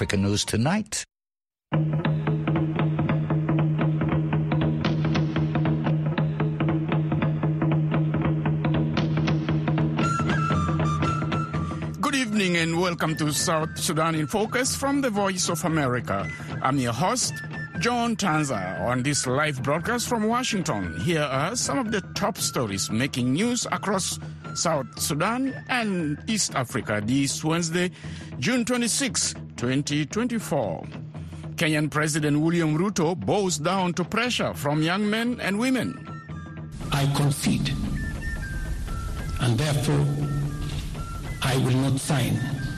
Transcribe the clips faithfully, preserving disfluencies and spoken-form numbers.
Africa News Tonight. Good evening and welcome to South Sudan in Focus from the Voice of America. I'm your host, John Tanza. On this live broadcast from Washington, here are some of the top stories making news across South Sudan and East Africa this Wednesday, June twenty-sixth, twenty twenty-four. Kenyan President William Ruto bows down to pressure from young men and women. I concede, and therefore I will not sign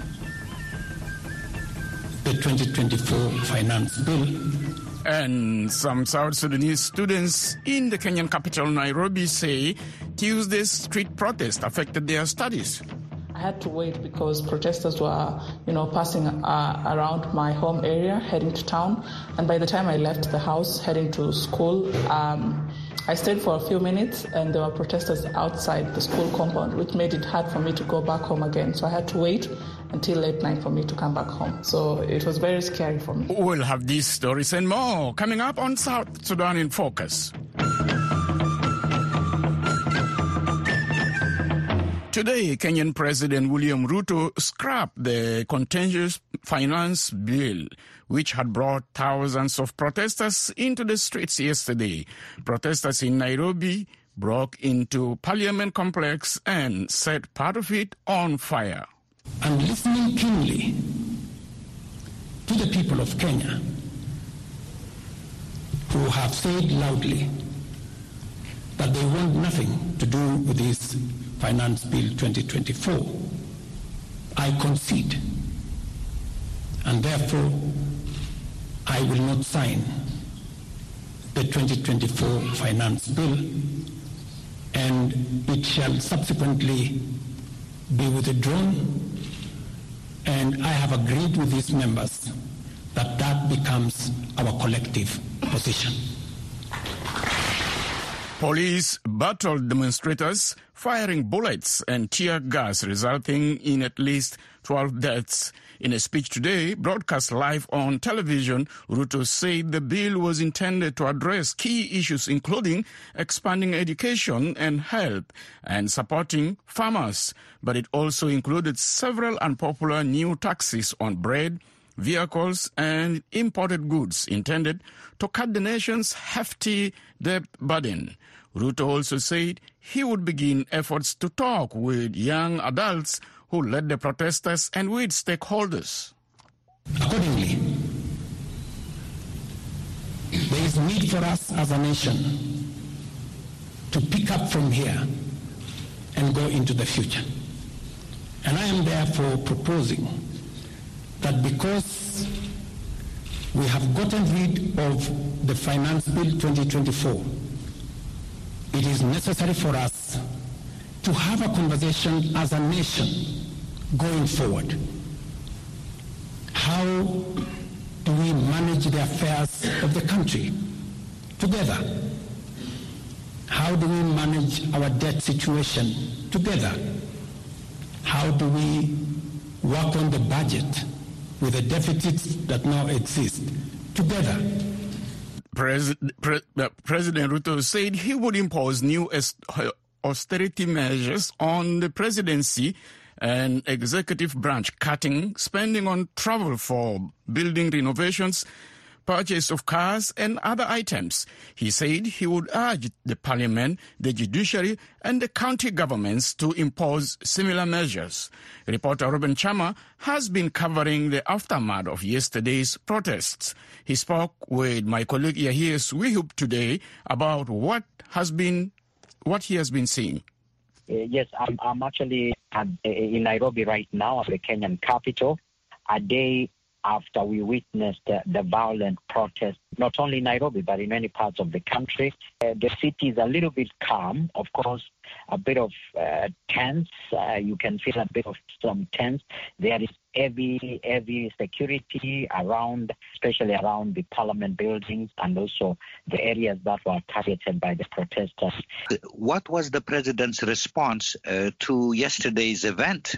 the twenty twenty-four finance bill. And some South Sudanese students in the Kenyan capital, Nairobi, say Tuesday's street protest affected their studies. I had to wait because protesters were, you know, passing uh, around my home area, heading to town. And by the time I left the house, heading to school, um, I stayed for a few minutes, and there were protesters outside the school compound, which made it hard for me to go back home again. So I had to wait until late night for me to come back home. So it was very scary for me. We'll have these stories and more coming up on South Sudan in Focus. Today, Kenyan President William Ruto scrapped the contentious finance bill, which had brought thousands of protesters into the streets yesterday. Protesters in Nairobi broke into Parliament complex and set part of it on fire. I'm listening keenly to the people of Kenya who have said loudly that they want nothing to do with this Finance Bill twenty twenty-four. I concede, and therefore I will not sign the twenty twenty-four Finance Bill, and it shall subsequently be withdrawn, and I have agreed with these members that that becomes our collective position. Police battled demonstrators, firing bullets and tear gas, resulting in at least twelve deaths. In a speech today, broadcast live on television, Ruto said the bill was intended to address key issues including expanding education and health and supporting farmers. But it also included several unpopular new taxes on bread, vehicles and imported goods intended to cut the nation's hefty debt burden. Ruto also said he would begin efforts to talk with young adults who led the protesters and with stakeholders. Accordingly, there is need for us as a nation to pick up from here and go into the future. And I am therefore proposing that because we have gotten rid of the Finance Bill twenty twenty-four, it is necessary for us to have a conversation as a nation going forward. How do we manage the affairs of the country together? How do we manage our debt situation together? How do we work on the budget with the deficits that now exist together? Pres- Pre- uh, President Ruto said he would impose new est- austerity measures on the presidency and executive branch, cutting spending on travel for building renovations, purchase of cars and other items. He said he would urge the parliament, the judiciary and the county governments to impose similar measures. Reporter Ruben Chama has been covering the aftermath of yesterday's protests. He spoke with my colleague Yahir Swihub today about what has been, what he has been seeing. Uh, yes, I'm, I'm actually at, uh, in Nairobi right now at the Kenyan capital, a day after we witnessed uh, the violent protest, not only in Nairobi, but in many parts of the country. Uh, the city is a little bit calm, of course, a bit of uh, tense. Uh, you can feel a bit of some tense. There is heavy, heavy security around, especially around the parliament buildings and also the areas that were targeted by the protesters. What was the president's response uh, to yesterday's event?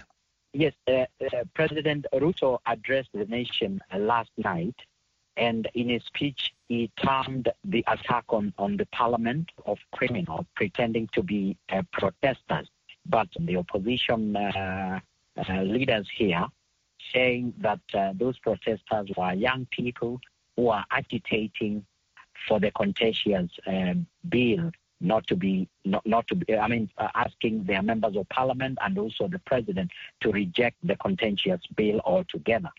Yes, uh, uh, President Ruto addressed the nation uh, last night, and in his speech, he termed the attack on, on the parliament of criminals pretending to be uh, protesters. But the opposition uh, uh, leaders here saying that uh, those protesters were young people who are agitating for the contentious uh, bill not to be, not, not to be, I mean, uh, asking their members of parliament and also the president to reject the contentious bill altogether.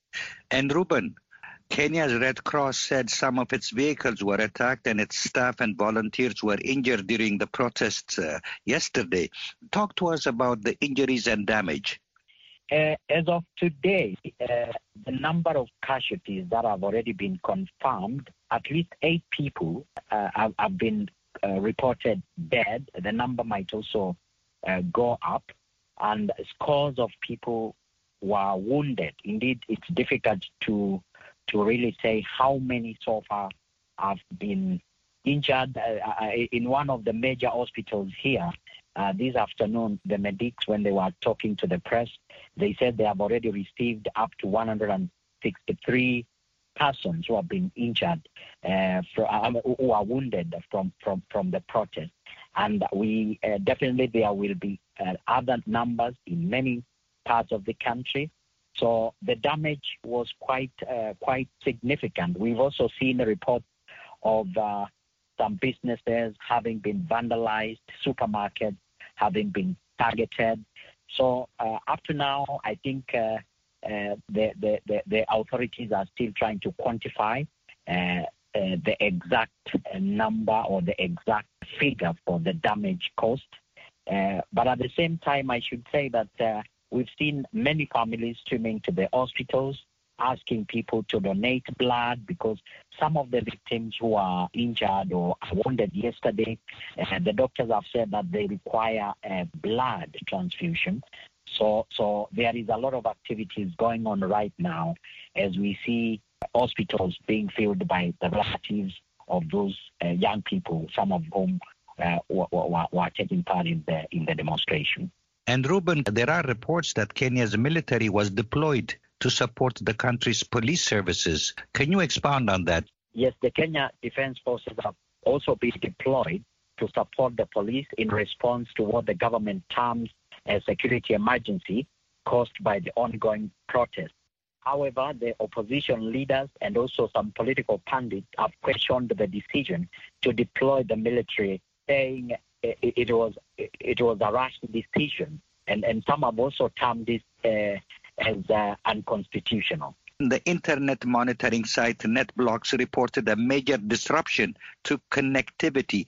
And Ruben, Kenya's Red Cross said some of its vehicles were attacked and its staff and volunteers were injured during the protests uh, yesterday. Talk to us about the injuries and damage. Uh, as of today, uh, the number of casualties that have already been confirmed, at least eight people uh, have, have been uh, reported dead. The number might also uh, go up, and scores of people were wounded. Indeed, it's difficult to to really say how many so far have been injured. Uh, in one of the major hospitals here, uh, this afternoon, the medics, when they were talking to the press, they said they have already received up to one hundred sixty-three persons who have been injured, uh, for, um, who are wounded from, from, from the protest. And we uh, definitely there will be uh, other numbers in many parts of the country. So the damage was quite uh, quite significant. We've also seen a report of uh, some businesses having been vandalized, supermarkets having been targeted. So uh, up to now, I think uh, uh, the, the, the, the authorities are still trying to quantify uh, uh, the exact number or the exact figure for the damage caused. Uh, but at the same time, I should say that uh, we've seen many families streaming to the hospitals, asking people to donate blood because some of the victims who are injured or wounded yesterday, uh, the doctors have said that they require a blood transfusion. So, so there is a lot of activities going on right now as we see hospitals being filled by the relatives of those uh, young people, some of whom uh, were, were, were taking part in the in the demonstration. And Ruben, there are reports that Kenya's military was deployed to support the country's police services. Can you expound on that? Yes, the Kenya Defense Forces have also been deployed to support the police in response to what the government terms a security emergency caused by the ongoing protests. However, the opposition leaders and also some political pundits have questioned the decision to deploy the military, saying it, it was it was a rash decision, and, and some have also termed this uh, as uh, unconstitutional. The internet monitoring site NetBlocks reported a major disruption to connectivity.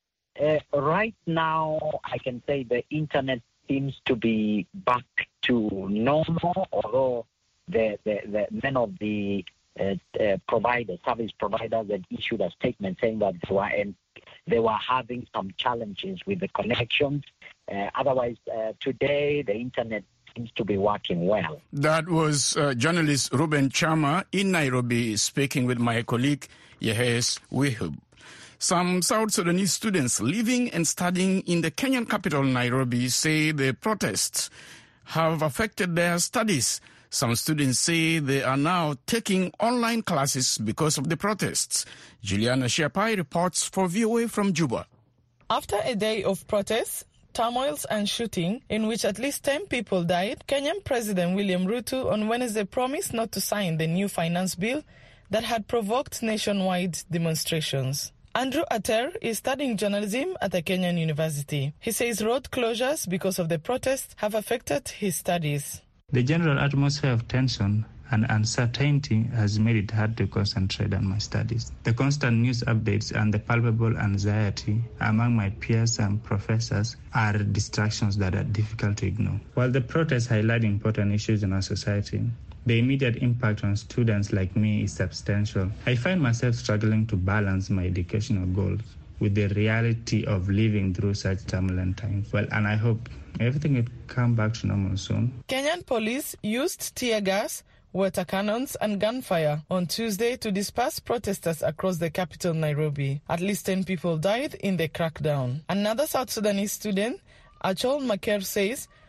Uh, right now, I can say the internet seems to be back to normal, although the, the, the many of the uh, uh, providers, service providers, had issued a statement saying that they were, in, they were having some challenges with the connections. Uh, otherwise, uh, today, the internet seems to be working well. That was uh, journalist Ruben Chama in Nairobi speaking with my colleague Yehes Wihub. Some South Sudanese students living and studying in the Kenyan capital, Nairobi, say the protests have affected their studies. Some students say they are now taking online classes because of the protests. Juliana Shiapai reports for V O A from Juba. After a day of protests, turmoils and shooting, in which at least ten people died, Kenyan President William Ruto on Wednesday promised not to sign the new finance bill that had provoked nationwide demonstrations. Andrew Ater is studying journalism at a Kenyan university. He says road closures because of the protests have affected his studies. The general atmosphere of tension and uncertainty has made it hard to concentrate on my studies. The constant news updates and the palpable anxiety among my peers and professors are distractions that are difficult to ignore. While the protests highlight important issues in our society, the immediate impact on students like me is substantial. I find myself struggling to balance my educational goals with the reality of living through such turbulent times. Well, and I hope everything will come back to normal soon. Kenyan police used tear gas, water cannons and gunfire on Tuesday to disperse protesters across the capital, Nairobi. At least ten people died in the crackdown. Another South Sudanese student, Achol Maker, says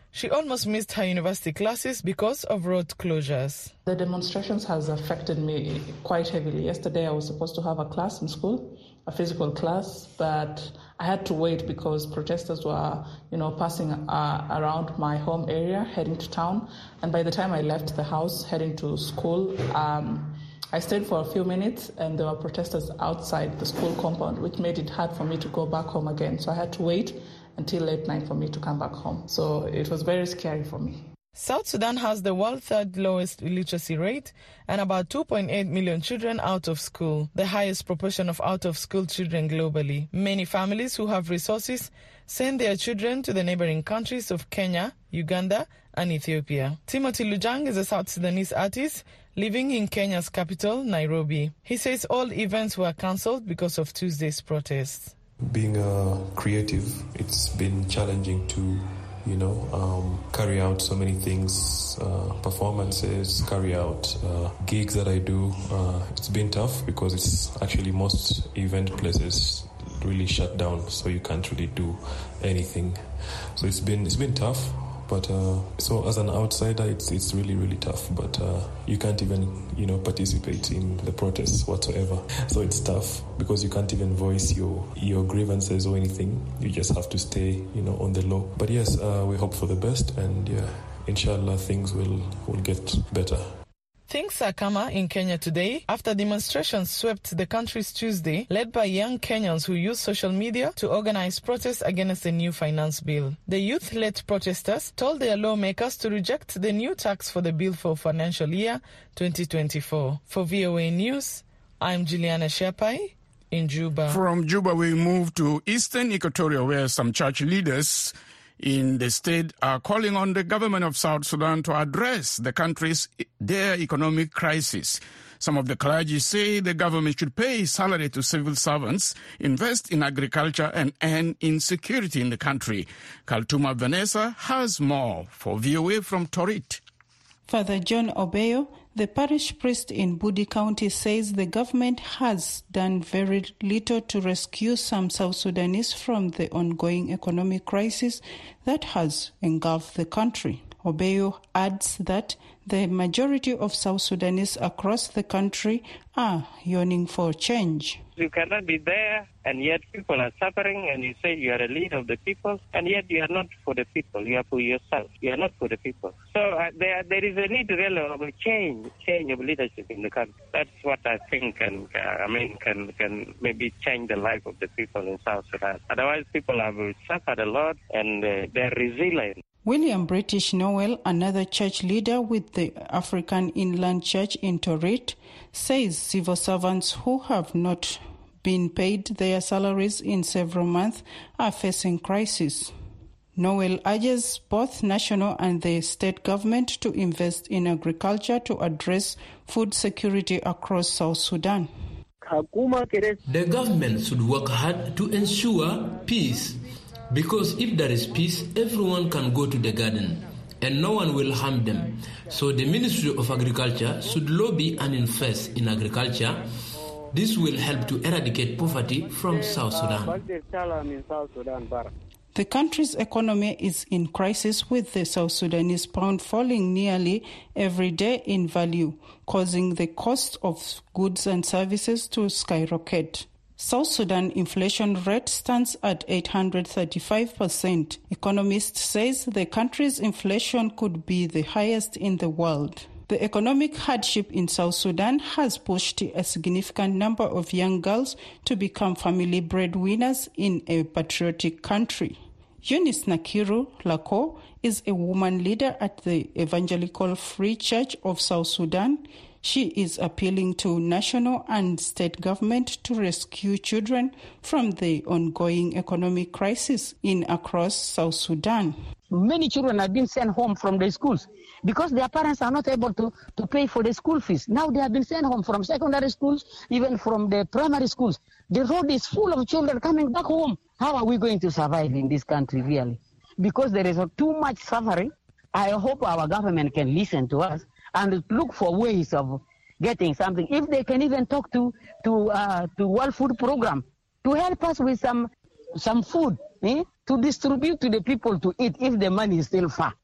she almost missed her university classes because of road closures. The demonstrations has affected me quite heavily. Yesterday I was supposed to have a class in school, a physical class, but I had to wait because protesters were, you know, passing uh, around my home area, heading to town. And by the time I left the house, heading to school, um, I stayed for a few minutes and there were protesters outside the school compound, which made it hard for me to go back home again. So I had to wait until late night for me to come back home. So it was very scary for me. South Sudan has the world's third lowest illiteracy rate and about two point eight million children out of school, the highest proportion of out-of-school children globally. Many families who have resources send their children to the neighboring countries of Kenya, Uganda, and Ethiopia. Timothy Lujang is a South Sudanese artist living in Kenya's capital, Nairobi. He says all events were cancelled because of Tuesday's protests. Being a creative, it's been challenging to, you know, um, carry out so many things, uh, performances, carry out uh, gigs that I do. Uh, it's been tough because it's actually most event places really shut down, so you can't really do anything. So it's been it's been tough. But uh, so as an outsider, it's it's really, really tough. But uh, you can't even, you know, participate in the protests whatsoever. So it's tough because you can't even voice your your grievances or anything. You just have to stay, you know, on the low. But yes, uh, we hope for the best, and yeah, inshallah, things will will get better. Things are calmer in Kenya today after demonstrations swept the country's Tuesday, led by young Kenyans who use social media to organize protests against the new finance bill. The youth-led protesters told their lawmakers to reject the new tax for the bill for financial year twenty twenty-four. For V O A News, I'm Juliana Shepai in Juba. From Juba, we move to Eastern Equatoria, where some church leaders in the state are calling on the government of South Sudan to address the country's their economic crisis. Some of the clergy say the government should pay salary to civil servants, invest in agriculture, and end insecurity in the country. Kaltuma Vanessa has more for V O A from Torit. Father John Obeyo, the parish priest in Budi County, says the government has done very little to rescue some South Sudanese from the ongoing economic crisis that has engulfed the country. Obeyo adds that the majority of South Sudanese across the country are yearning for change. You cannot be there, and yet people are suffering, and you say you are a leader of the people, and yet you are not for the people. You are for yourself. You are not for the people. So uh, there, there is a need really of a change, change of leadership in the country. That's what I think can, uh, I mean, can can maybe change the life of the people in South Sudan. Otherwise, people have suffered a lot, and uh, they're resilient. William British Noel, another church leader with the African Inland Church in Torit, says civil servants who have not been paid their salaries in several months are facing crisis. Noel urges both national and the state government to invest in agriculture to address food security across South Sudan. The government should work hard to ensure peace, because if there is peace, everyone can go to the garden and no one will harm them. So the Ministry of Agriculture should lobby and invest in agriculture. This will help to eradicate poverty from South Sudan. The country's economy is in crisis, with the South Sudanese pound falling nearly every day in value, causing the cost of goods and services to skyrocket. South Sudan inflation rate stands at eight hundred thirty-five percent. Economists say the country's inflation could be the highest in the world. The economic hardship in South Sudan has pushed a significant number of young girls to become family breadwinners in a patriotic country. Eunice Nakiru Lako is a woman leader at the Evangelical Free Church of South Sudan. She is appealing to national and state government to rescue children from the ongoing economic crisis in across South Sudan. Many children have been sent home from the schools because their parents are not able to, to pay for the school fees. Now they have been sent home from secondary schools, even from the primary schools. The road is full of children coming back home. How are we going to survive in this country, really? Because there is too much suffering. I hope our government can listen to us and look for ways of getting something. If they can even talk to to uh, to World Food Program to help us with some some food, eh? to distribute to the people to eat if the money is still far.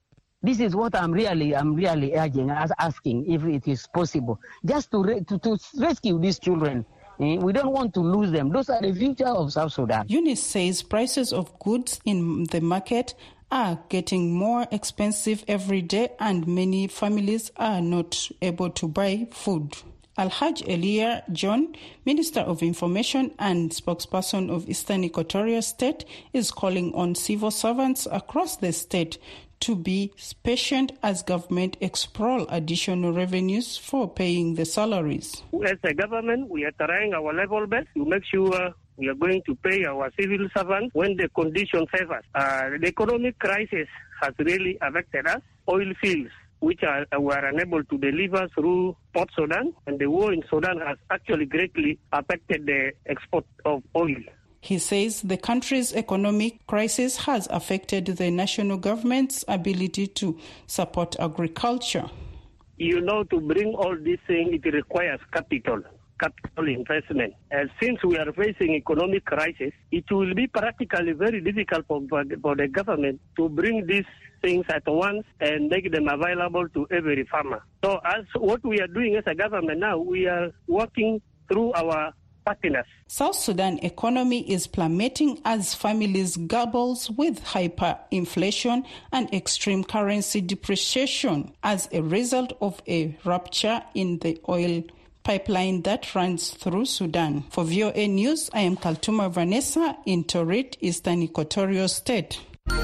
This is what I'm really, I'm really urging, as asking if it is possible, just to re- to, to rescue these children. Eh? We don't want to lose them. Those are the future of South Sudan. Eunice says prices of goods in the market are getting more expensive every day, and many families are not able to buy food. Alhaj Elia John, Minister of Information and spokesperson of Eastern Equatoria State, is calling on civil servants across the state to be patient as government explore additional revenues for paying the salaries. As a government, we are trying our level best to make sure we are going to pay our civil servants when the condition favors. Uh, the economic crisis has really affected us. Oil fields, which are were unable to deliver through Port Sudan, and the war in Sudan has actually greatly affected the export of oil. He says the country's economic crisis has affected the national government's ability to support agriculture. You know, to bring all these things, it requires capital, capital investment. And since we are facing economic crisis, it will be practically very difficult for, for the government to bring these things at once and make them available to every farmer. So as what we are doing as a government now, we are working through our partners. South Sudan economy is plummeting as families grapple with hyperinflation and extreme currency depreciation as a result of a rupture in the oil pipeline that runs through Sudan. For V O A News, I am Kaltuma Vanessa in Torit, Eastern Equatorial State.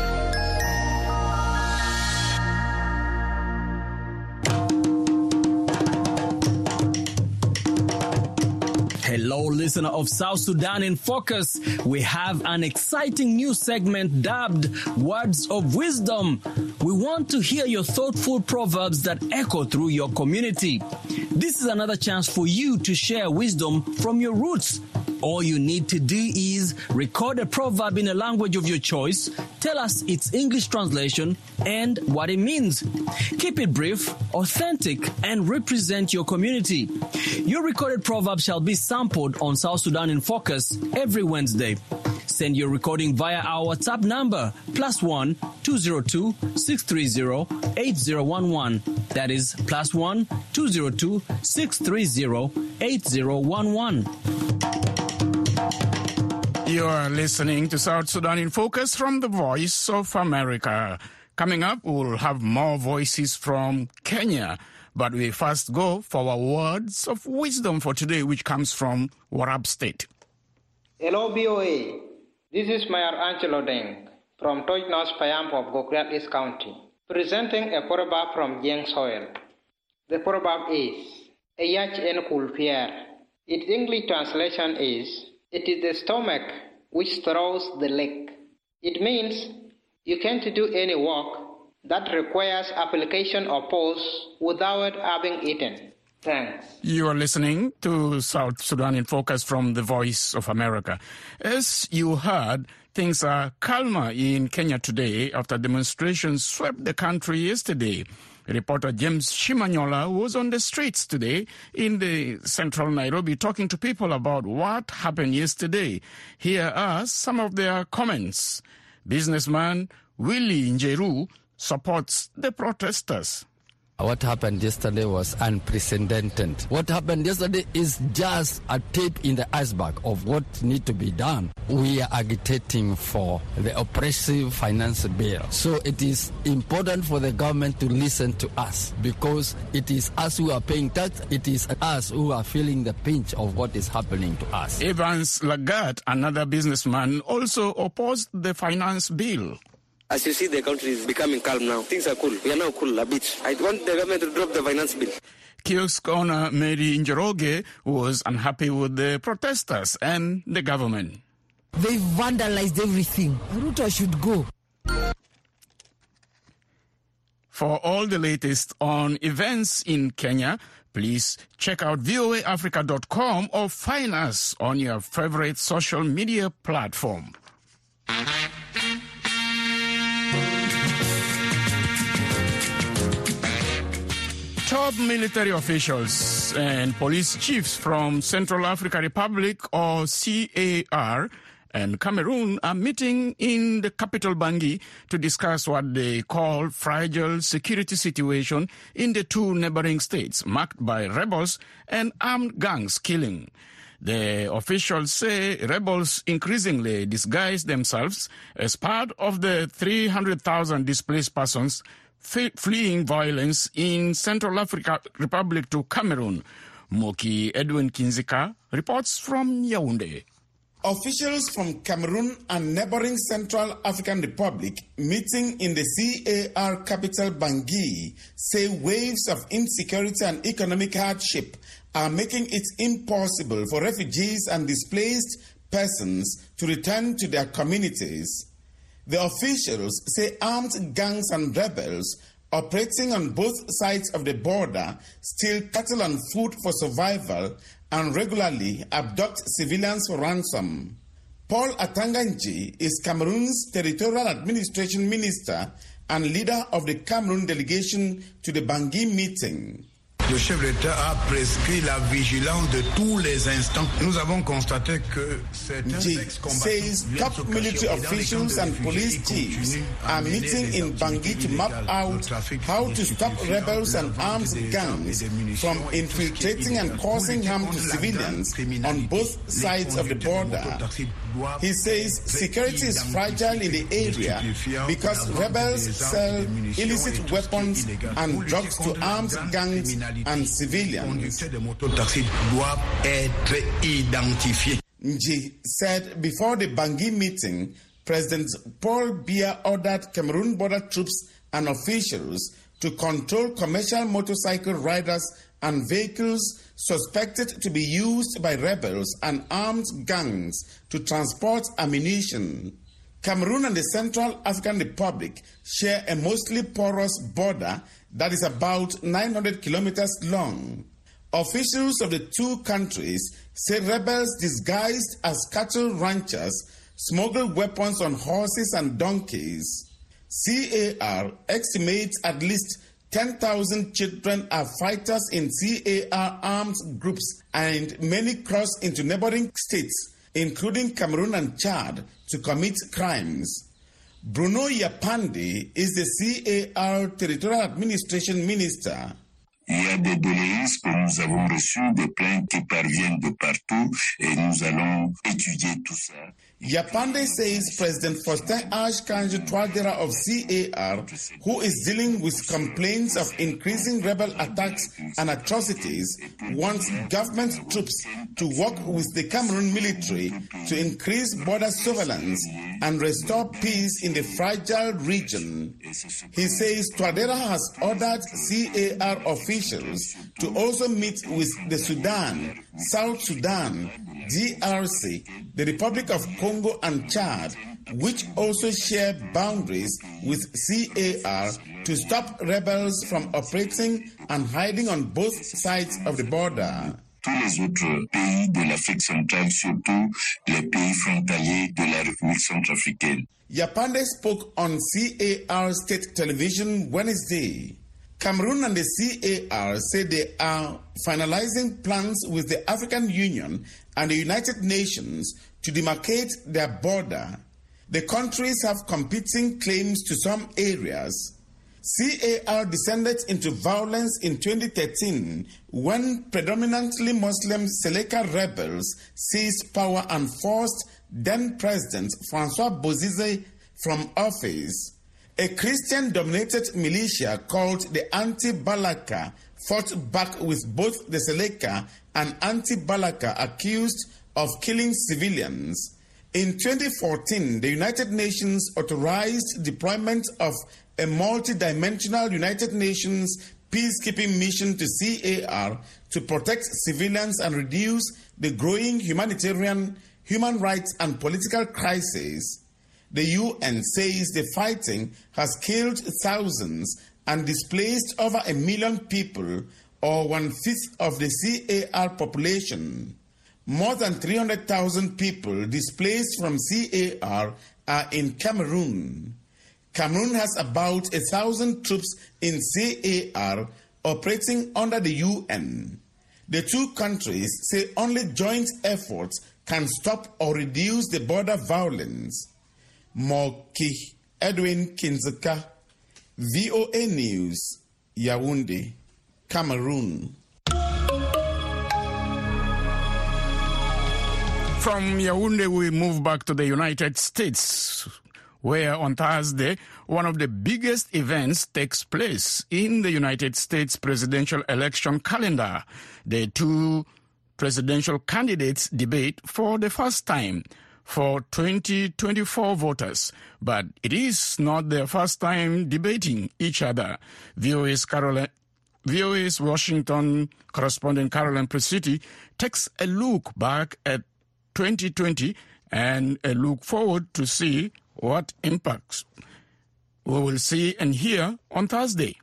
Hello, listener of South Sudan in Focus. We have an exciting new segment dubbed Words of Wisdom. We want to hear your thoughtful proverbs that echo through your community. This is another chance for you to share wisdom from your roots. All you need to do is record a proverb in a language of your choice, tell us its English translation and what it means. Keep it brief, authentic, and represent your community. Your recorded proverb shall be sampled on South Sudan in Focus every Wednesday. Send your recording via our WhatsApp number, plus one two zero two six three zero eight zero one one. That is plus one two zero two six three zero eight zero one one. You are listening to South Sudan in Focus from the Voice of America. Coming up, we'll have more voices from Kenya. But we first go for our words of wisdom for today, which comes from Warab State. Hello, B O A. This is Mayor Angelo Deng from Tojnos Payampo of Gokrial East County, presenting a proverb from Jeng Soil. The proverb is, Eyach en kulpier. Its English translation is, it is the stomach which throws the leg. It means you can't do any work that requires application or pause without having eaten. Thanks. You are listening to South Sudan in Focus from the Voice of America. As you heard, things are calmer in Kenya today after demonstrations swept the country yesterday. Reporter James Shimanyola was on the streets today in the central Nairobi talking to people about what happened yesterday. Here are some of their comments. Businessman Willie Njeru supports the protesters. What happened yesterday was unprecedented. What happened yesterday is just a tip in the iceberg of what needs to be done. We are agitating for the oppressive finance bill. So it is important for the government to listen to us because it is us who are paying tax. It is us who are feeling the pinch of what is happening to us. Evans Lagat, another businessman, also opposed the finance bill. As you see, the country is becoming calm now. Things are cool. We are now cool a bit. I want the government to drop the finance bill. Kiosk owner Mary Njoroge was unhappy with the protesters and the government. They vandalized everything. Ruto should go. For all the latest on events in Kenya, please check out V O A Africa dot com or find us on your favorite social media platform. Top military officials and police chiefs from Central African Republic, or C A R, and Cameroon are meeting in the capital Bangui to discuss what they call fragile security situation in the two neighboring states marked by rebels and armed gangs killing. The officials say rebels increasingly disguise themselves as part of the three hundred thousand displaced persons fleeing violence in Central African Republic to Cameroon. Moki Edwin Kinzika reports from Yaoundé. Officials from Cameroon and neighboring Central African Republic meeting in the C A R capital Bangui say waves of insecurity and economic hardship are making it impossible for refugees and displaced persons to return to their communities. The officials say armed gangs and rebels operating on both sides of the border steal cattle and food for survival and regularly abduct civilians for ransom. Paul Atanganji is Cameroon's Territorial Administration Minister and leader of the Cameroon delegation to the Bangui meeting. Le chef d'État a prescrit la vigilance de tous les instants. Nous avons constaté que certains says top military officials and police chiefs are meeting in Bangui to map out how to stop rebels and armed gangs from infiltrating and causing harm to civilians on both sides of the border. He says security is fragile in the area because rebels sell illicit weapons and drugs to armed gangs and civilians. Nji said before the Bangui meeting, President Paul Biya ordered Cameroon border troops and officials to control commercial motorcycle riders and vehicles suspected to be used by rebels and armed gangs to transport ammunition. Cameroon and the Central African Republic share a mostly porous border that is about nine hundred kilometers long. Officials of the two countries say rebels disguised as cattle ranchers smuggle weapons on horses and donkeys. C A R estimates at least ten thousand children are fighters in C A R armed groups, and many cross into neighboring states, including Cameroon and Chad, to commit crimes. Bruno Yapande is the C A R Territorial Administration Minister. Il y a des doléances que nous avons reçues, des plaintes qui parviennent de partout, et nous allons étudier tout ça. Yapande says President Faustin Archange Touadéra of C A R, who is dealing with complaints of increasing rebel attacks and atrocities, wants government troops to work with the Cameroon military to increase border surveillance and restore peace in the fragile region. He says Touadéra has ordered C A R officials to also meet with the Sudan, South Sudan, D R C, the Republic of Congo and Chad, which also share boundaries with C A R, to stop rebels from operating and hiding on both sides of the border. Tous les autres pays de l'Afrique centrale, surtout les pays frontaliers de la République centrafricaine. Yapande spoke on C A R state television Wednesday. Cameroon and the C A R say they are finalizing plans with the African Union and the United Nations to demarcate their border. The countries have competing claims to some areas. C A R descended into violence in twenty thirteen when predominantly Muslim Seleka rebels seized power and forced then-President Francois Bozize from office. A Christian-dominated militia called the Anti-Balaka fought back with both the Seleka and Anti-Balaka accused of killing civilians. In twenty fourteen, the United Nations authorized deployment of a multi-dimensional United Nations peacekeeping mission to C A R to protect civilians and reduce the growing humanitarian, human rights and political crisis. The U N says the fighting has killed thousands and displaced over a million people, or one-fifth of the C A R population. More than three hundred thousand people displaced from C A R are in Cameroon. Cameroon has about a thousand troops in C A R operating under the U N. The two countries say only joint efforts can stop or reduce the border violence. Moki Edwin Kinzeka, V O A News, Yaoundé, Cameroon. From Yaoundé, we move back to the United States, where on Thursday, one of the biggest events takes place in the United States presidential election calendar. The two presidential candidates debate for the first time for twenty twenty-four voters, but it is not their first time debating each other. V O A's Caroline V O A's Washington correspondent Caroline Presutti takes a look back at twenty twenty and a look forward to see what impacts we will see and hear on Thursday.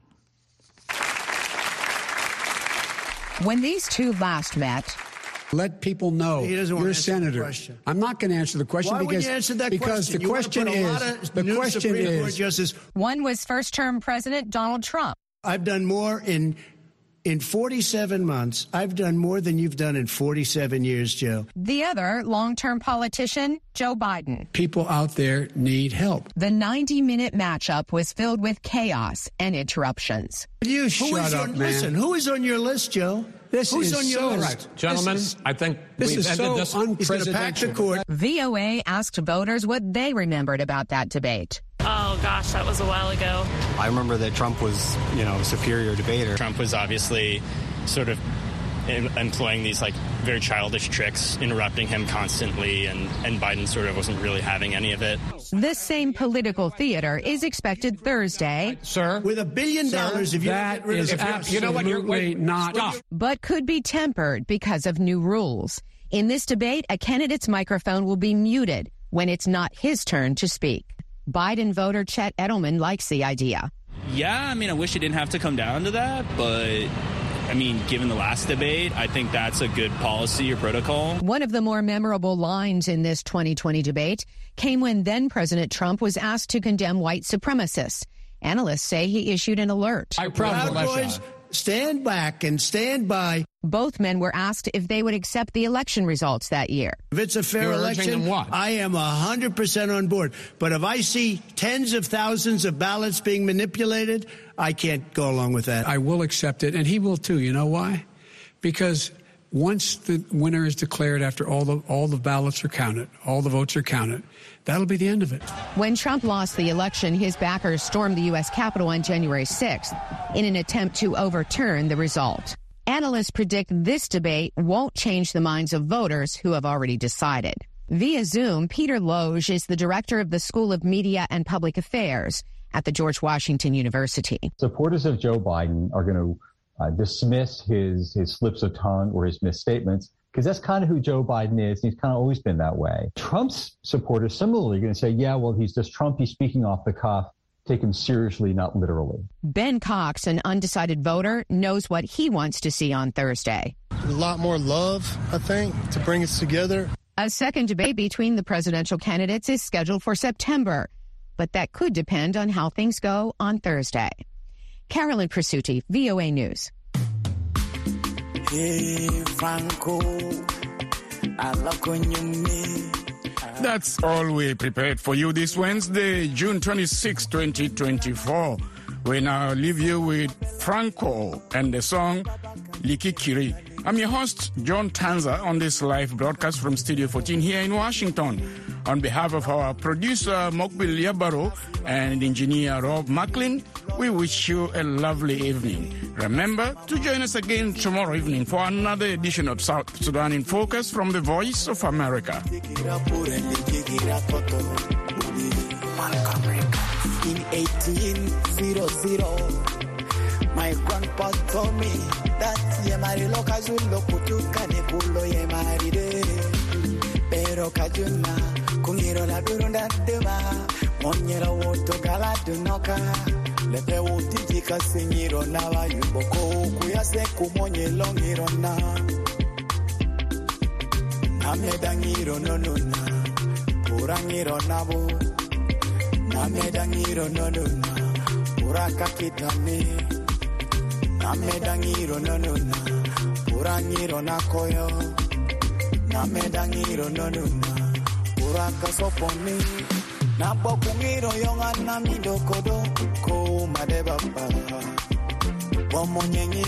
When these two last met, let people know you're a senator. I'm not going to answer the question Why because, would you answer that because question? the question is the question Supreme is Court Justice. One was first-term President Donald Trump. I've done more in in forty-seven months. I've done more than you've done in forty-seven years, Joe. The other long-term politician, Joe Biden. People out there need help. The ninety-minute matchup was filled with chaos and interruptions. You Who shut is up, on- man. listen, who is on your list, Joe? This Who's is on your so list? right. Gentlemen, This is- I think this we've is ended so this. He's going to pack the unprecedented. court. V O A asked voters what they remembered about that debate. Oh, gosh, that was a while ago. I remember that Trump was, you know, a superior debater. Trump was obviously sort of em- employing these like very childish tricks, interrupting him constantly, and, and Biden sort of wasn't really having any of it. This same political theater is expected Thursday, Sir, With a billion dollars, if you that get rid is of the If you know what, you're- absolutely wait, not. stop. but could be tempered because of new rules. In this debate, a candidate's microphone will be muted when it's not his turn to speak. Biden voter Chet Edelman likes the idea. Yeah, I mean, I wish it didn't have to come down to that, but I mean, given the last debate, I think that's a good policy or protocol. One of the more memorable lines in this twenty twenty debate came when then-President Trump was asked to condemn white supremacists. Analysts say he issued an alert. I Proud Boys, stand back and stand by. Both men were asked if they would accept the election results that year. If it's a fair You're urging election, them what? I am one hundred percent on board. But if I see tens of thousands of ballots being manipulated, I can't go along with that. I will accept it, and he will too. You know why? Because once the winner is declared, after all the all the ballots are counted, all the votes are counted, that'll be the end of it. When Trump lost the election, his backers stormed the U S Capitol on January sixth in an attempt to overturn the result. Analysts predict this debate won't change the minds of voters who have already decided. Via Zoom, Peter Loge is the director of the School of Media and Public Affairs at the George Washington University. Supporters of Joe Biden are going to uh, dismiss his, his slips of tongue or his misstatements, because that's kind of who Joe Biden is. He's kind of always been that way. Trump's supporters similarly are going to say, yeah, well, he's just Trump. He's speaking off the cuff. Take him seriously, not literally. Ben Cox, an undecided voter, knows what he wants to see on Thursday. A lot more love, I think, to bring us together. A second debate between the presidential candidates is scheduled for September, but that could depend on how things go on Thursday. Caroline Presutti, V O A News. Hey, Franco, I love you, me. That's all we prepared for you this Wednesday, June twenty-sixth, twenty twenty-four. We now leave you with Franco and the song Likikiri. I'm your host, John Tanza, on this live broadcast from Studio fourteen here in Washington. On behalf of our producer, Mokbil Yabaro, and engineer Rob Macklin, we wish you a lovely evening. Remember to join us again tomorrow evening for another edition of South Sudan in Focus from the Voice of America. In eighteen hundred, my grandpa told me that Yemarilo Kazulo Putukane Pulo Yemaride, Pero Kajuna, Kungiro La Durunda Dema, Monyera Woto Galadunoka, Lepe Wutika Siniro Nava Yuboko, Kuyase Kumonye Longirona, Namedangiro Nonuna, Purangiro Nabo. Namedangiro no no na Puraka kitame Namedangiro no no na Purangiro na koyo na medangiro nonuna uraka soponi na pokungiro yonga na midokodo ko madebaba bomonyengi